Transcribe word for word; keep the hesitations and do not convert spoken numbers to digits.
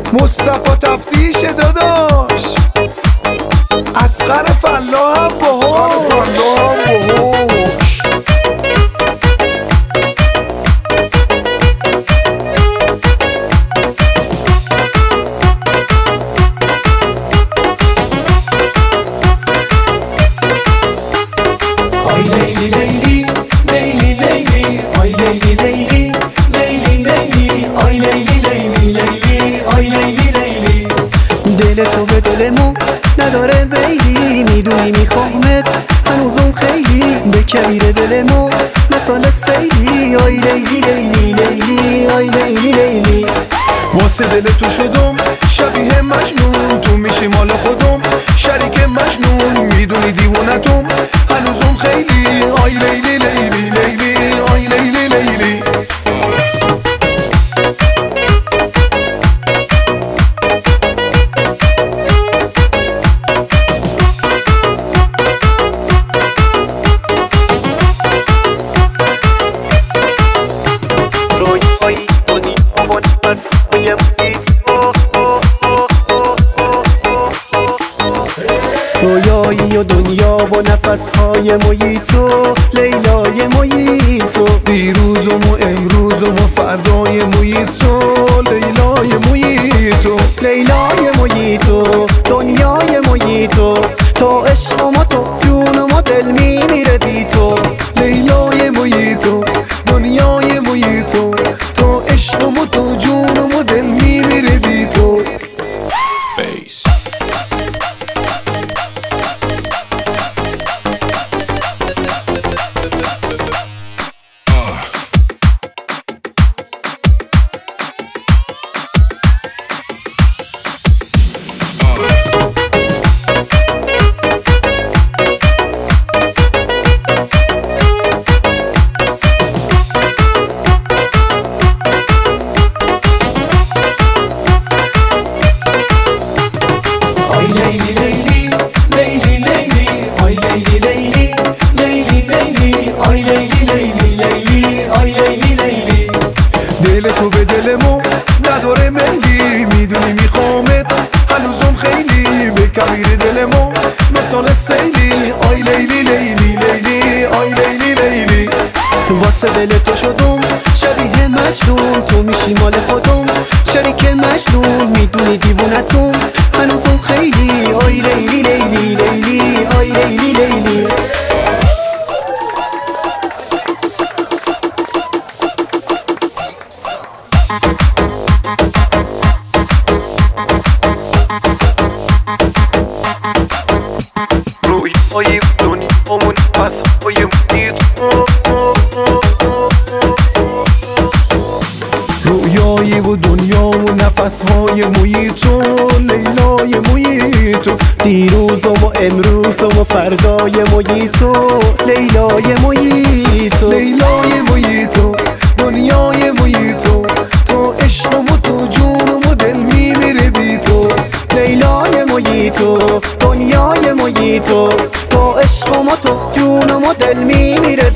مصطفی تفتیش داداش، اصغر فلاح هم باهاش. دل تو به دل ما نداره بیلی، میدونی میخوامت هنوزم خیلی، به کبیر دل ما مثال سیلی. آی لیلی لیلی لیلی آی لیلی لیلی، واسه دل تو شدم شبیه مجنون، تو میشی مال خودم شریک مجنون، میدونی دیوونتم هنوزم خیلی. آی لیلی لیلی لیلی آی لیلی لیلی. رویایی و دنیا و نفسهای محیطو، لیلای محیطو، دیروزم و امروزم و فردای محیطو، لیلای محیطو، لیلای محیطو، دنیای محیطو، تو عشقم و تو جونم و دل میمیره بی تو. لیلای محیطو، دنیای محیطو، تو عشقم و تو جونم و دل میمیره بی تو. بیس دل تو به دل ما نداره میلی، میدونی میخوامت هنوزم خیلی، به کبیر دل ما مثال سیلی. آی لیلی لیلی لیلی آی لیلی لیلی، واسه دل تو شدم شبیه مجنون، تو میشی مال خودم شریک مجنون، میدونی دیوونتم هنوزم خیلی. آی لیلی لیلی لیلی آی لیلی لیلی. رویای دنیامون نفسهای محیطو، رویای و دنیامون نفسهای محیطو، لیلای محیطو، دیروزم و امروزم و فردای محیطو، لیلای محیطو، لیلای محیطو، دنیای محیطو، تو عشقم و تو جونم و دل میمیره بی تو. لیلای محیطو، دنیای محیطو، تو عشقم و تو جونم و دل میمیره